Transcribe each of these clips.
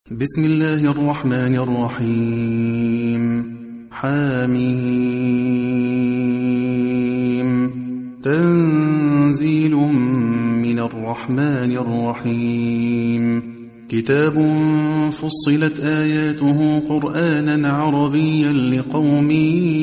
بسم الله الرحمن الرحيم. حميم. تنزيل من الرحمن الرحيم. كتاب فصلت آياته قرآنا عربيا لقوم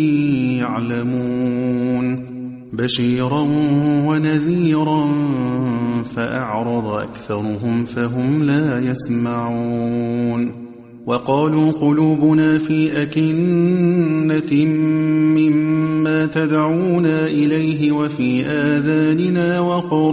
يعلمون بشيرا ونذيرا فأعرض أكثرهم فهم لا يسمعون. وقالوا قلوبنا في أكنة مما تدعونا إليه وفي آذاننا وقر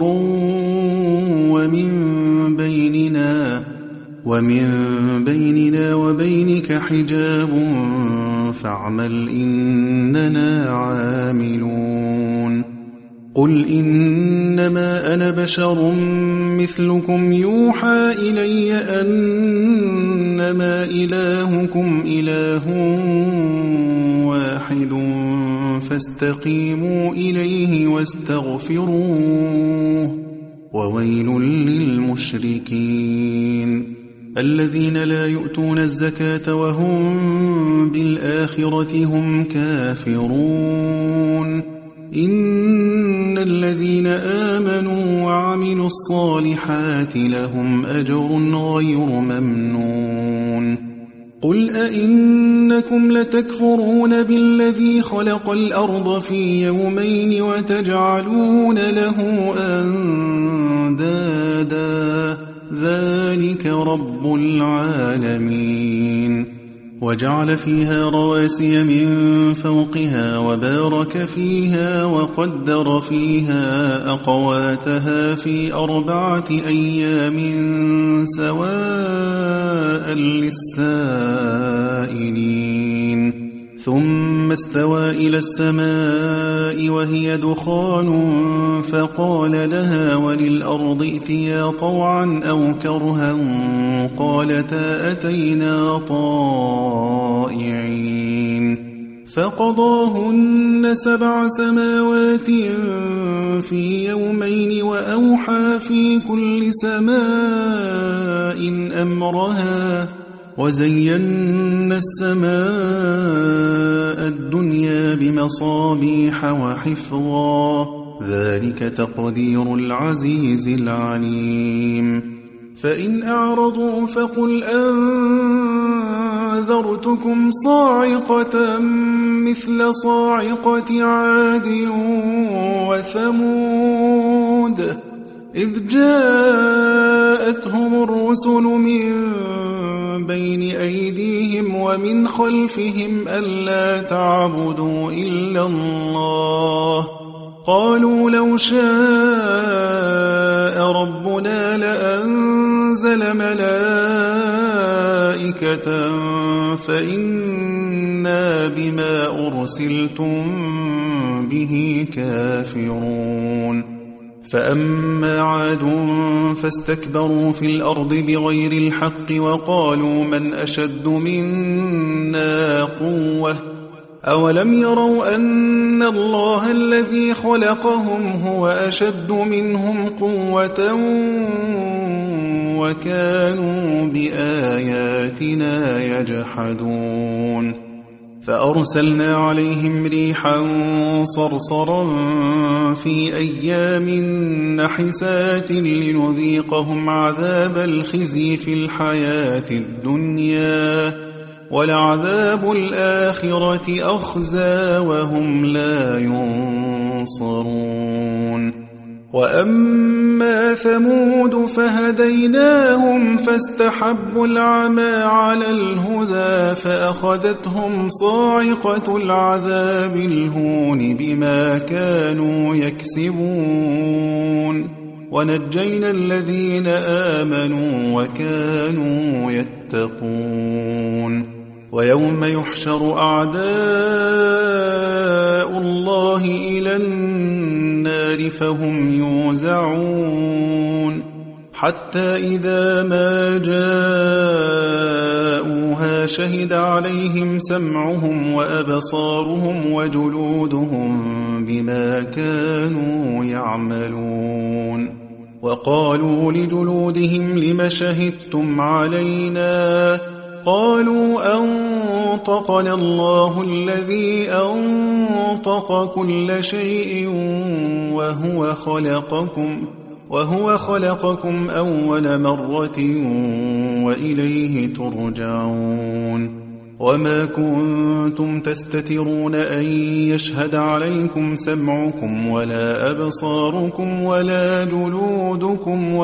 ومن بيننا وبينك حجاب فاعمل إننا عاملون. قل إنما أنا بشر مثلكم يوحى إلي أنما إلهكم إله واحد فاستقيموا إليه واستغفروه وويل للمشركين الذين لا يؤتون الزكاة وهم بالآخرة هم كافرون. إن الذين آمنوا وعملوا الصالحات لهم أجر غير ممنون. قل أئنكم لتكفرون بالذي خلق الأرض في يومين وتجعلون له أندادا ذلك رب العالمين. وجعل فيها رواسي من فوقها وبارك فيها وقدر فيها أقواتها في 4 أيام سواء للسائلين. ثم استوى إلى السماء وهي دخان فقال لها وللأرض ائتيا طوعا أو كرها قالتا أتينا طائعين. فقضاهن 7 سماوات في يومين وأوحى في كل سماء أمرها وزينا السماء الدنيا بمصابيح وحفظا ذلك تقدير العزيز العليم. فإن أعرضوا فقل أنذرتكم صاعقة مثل صاعقة عاد وثمود إذ جاءتهم الرسل من بين أيديهم ومن خلفهم ألا تعبدوا إلا الله قالوا لو شاء ربنا لأنزل ملائكة فإنا بما أرسلتم به كافرون. فأما عاد فاستكبروا في الأرض بغير الحق وقالوا من أشد منا قوة أولم يروا أن الله الذي خلقهم هو أشد منهم قوة وكانوا بآياتنا يجحدون. فأرسلنا عليهم ريحا صرصرا في أيام نحسات لنذيقهم عذاب الخزي في الحياة الدنيا ولعذاب الآخرة أخزى وهم لا ينصرون. وأما ثمود فهديناهم فاستحبوا العمى على الهدى فأخذتهم صاعقة العذاب الهون بما كانوا يكسبون ونجينا الذين آمنوا وكانوا يتقون. ويوم يحشر أعداء الله إلى النار فهم يوزعون حتى إذا ما جاءوها شهد عليهم سمعهم وأبصارهم وجلودهم بما كانوا يعملون. وقالوا لجلودهم لم شهدتم علينا قالوا أنطقنا الله الذي أنطق كل شيء وهو خلقكم أول مرة وإليه ترجعون وما كنتم تستترون أن يشهد عليكم سمعكم ولا أبصاركم ولا جلودكم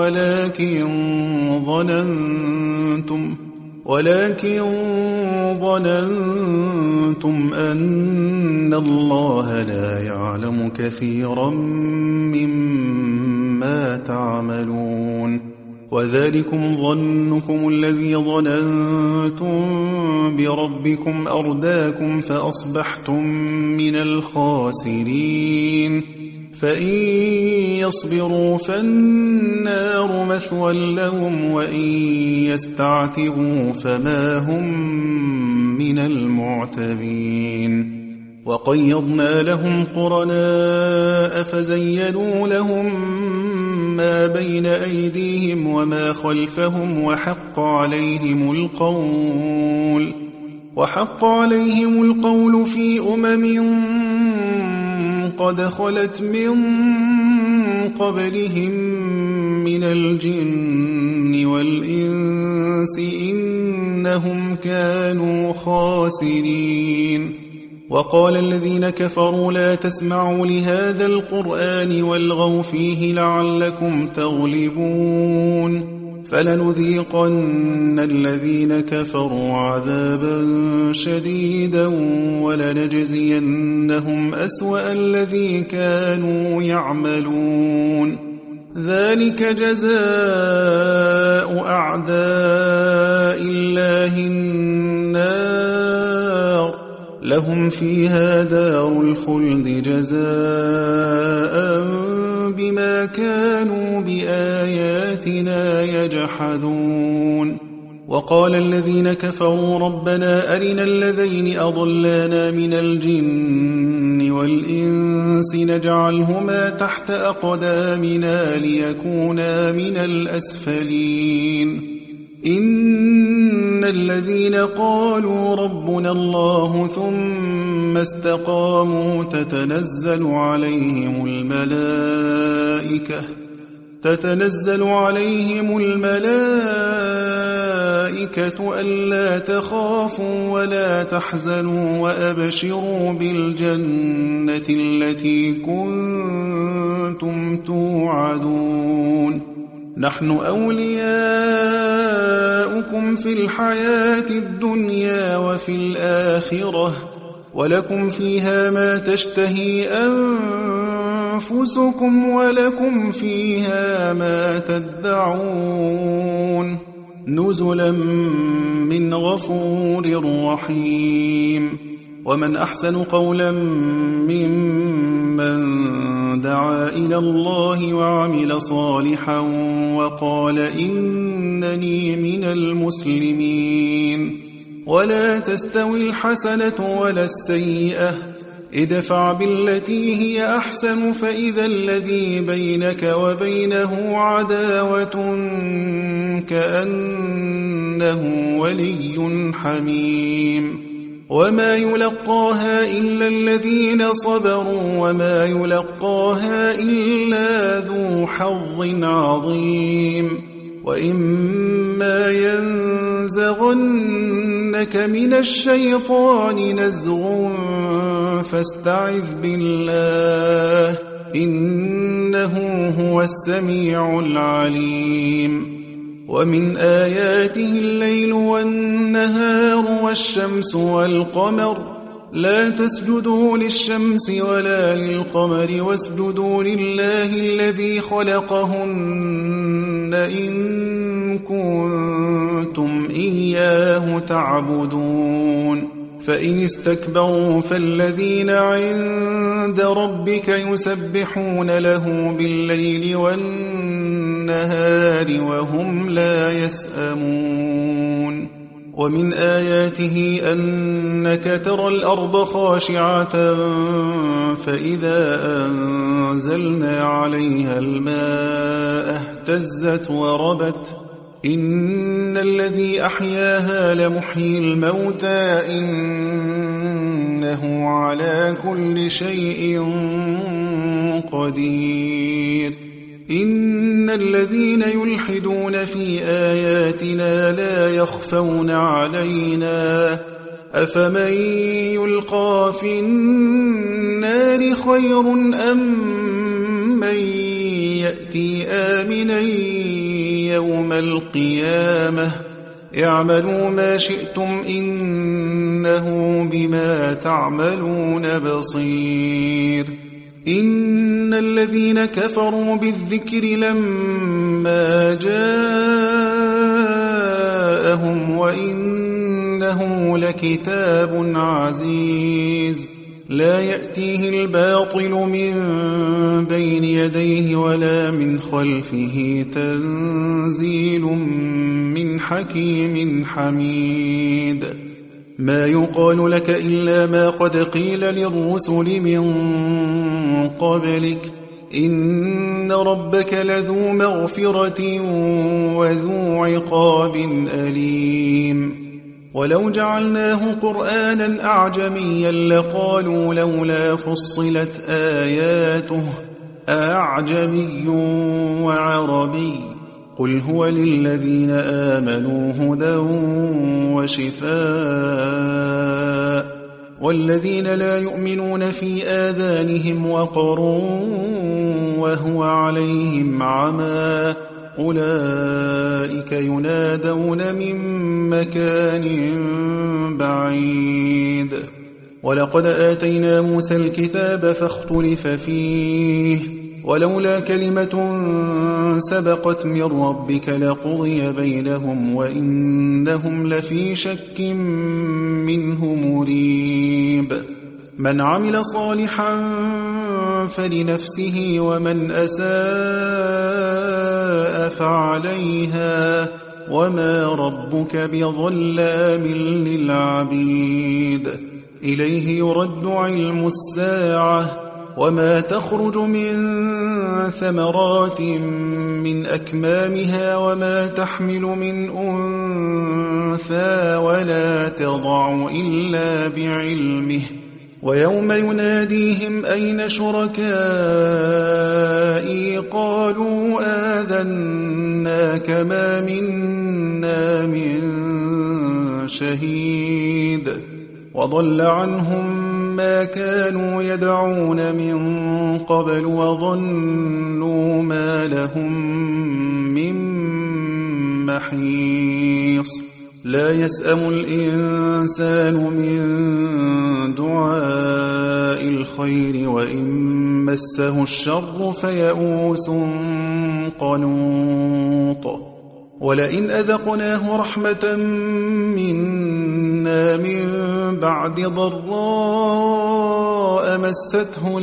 ولكن ظننتم أن الله لا يعلم كثيرا مما تعملون وذلكم ظنكم الذي ظننتم بربكم أرداكم فأصبحتم من الخاسرين فإن يصبروا فالنار مثوى لهم وإن يستعتبوا فما هم من المعتبين وقيضنا لهم قرناء فزينوا لهم ما بين أيديهم وما خلفهم وحق عليهم القول في قد خلت من قبلهم من الجن والإنس إنهم كانوا خاسرين وقال الذين كفروا لا تسمعوا لهذا القرآن والغوا فيه لعلكم تغلبون فلنذيقن الذين كفروا عذابا شديدا ولنجزينهم أسوأ الذي كانوا يعملون ذلك جزاء أعداء الله النار لهم فيها دار الخلد جزاء بما كانوا بآياتنا يجحدون وقال الذين كفروا ربنا أرنا الذين أضلانا من الجن والإنس نجعلهما تحت أقدامنا ليكونا من الأسفلين إن الذين قالوا ربنا الله ثم استقاموا تتنزل عليهم الملائكة ألا تخافوا ولا تحزنوا وأبشروا بالجنة التي كنتم توعدون نحن أولياؤكم في الحياة الدنيا وفي الآخرة ولكم فيها ما تشتهي أنفسكم ولكم فيها ما تدعون نزلا من غفور رحيم ومن أحسن قولا ممن دعا إلى الله وعمل صالحا وقال إنني من المسلمين ولا تستوي الحسنة ولا السيئة ادفع بالتي هي أحسن فإذا الذي بينك وبينه عداوة كأنه ولي حميم وما يلقاها إلا الذين صبروا وما يلقاها إلا ذو حظ عظيم وإما ينزغنك من الشيطان نزغ فاستعذ بالله إنه هو السميع العليم ومن آياته الليل والنهار والشمس والقمر لا تسجدوا للشمس ولا للقمر واسجدوا لله الذي خلقهن إن كنتم إياه تعبدون فإن استكبروا فالذين عند ربك يسبحون له بالليل والنهار وهم لا يسأمون ومن آياته أنك ترى الأرض خاشعة فإذا أنزلنا عليها الماء اهتزت وربت إن الذي أحياها لمحيي الموتى إنه على كل شيء قدير إن الذين يلحدون في آياتنا لا يخفون علينا أفمن يلقى في النار خير أم من يأتي آمنا يوم القيامة اعملوا ما شئتم إنه بما تعملون بصير إن الذين كفروا بالذكر لما جاءهم وإنه لكتاب عزيز لا يأتيه الباطل من بين يديه ولا من خلفه تنزيل من حكيم حميد ما يقال لك إلا ما قد قيل للرسل من قبلك إن ربك لذو مغفرة وذو عقاب أليم ولو جعلناه قرآنا أعجميا لقالوا لولا فصلت آياته أعجمي وعربي قل هو للذين آمنوا هدى وشفاء والذين لا يؤمنون في آذانهم وقر وهو عليهم عمى أولئك ينادون من مكان بعيد ولقد آتينا موسى الكتاب فاختلف فيه ولولا كلمة سبقت من ربك لقضي بينهم وإنهم لفي شك منه مريب من عمل صالحا فلنفسه ومن أساء فعليها وما ربك بظلام للعبيد إليه يرد علم الساعة وما تخرج من ثمرات من أكمامها وما تحمل من أنثى ولا تضع إلا بعلمه ويوم يناديهم أين شركائي قالوا آذناك ما منا من شهيد وضل عنهم ما كانوا يدعون من قبل وظنوا ما لهم من محيص لا يسأم الإنسان من دعاء الخير وإن مسه الشر فيئوس قنوط ولئن أذقناه رحمة منا من بعد ضراء مسته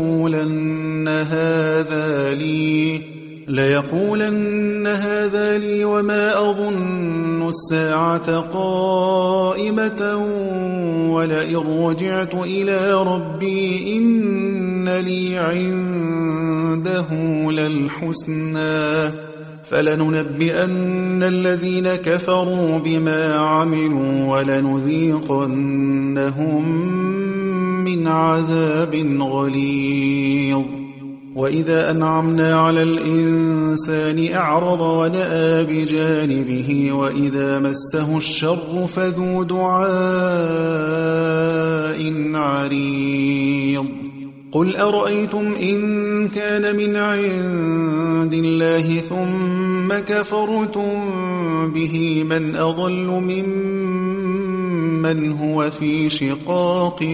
ليقولن هذا لي وما أظن الساعة قائمة ولئن رجعت إلى ربي إن لي عنده للحسنى فلننبئن الذين كفروا بما عملوا ولنذيقنهم من عذاب غليظ وإذا أنعمنا على الإنسان أعرض ونأى بجانبه وإذا مسه الشر فذو دعاء عريض قل أرأيتم إن كان من عند الله ثم كفرتم به من أضل ممن هو في شقاق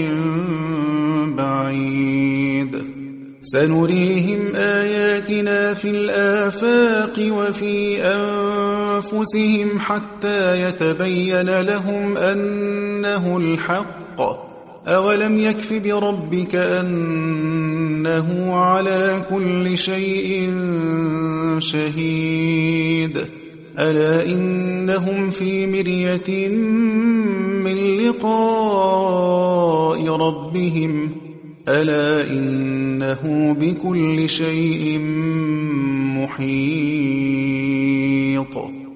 بعيد سنريهم آياتنا في الآفاق وفي أنفسهم حتى يتبين لهم أنه الحق أولم يكف بربك أنه على كل شيء شهيد ألا إنهم في مرية من لقاء ربهم ألا إنه بكل شيء محيط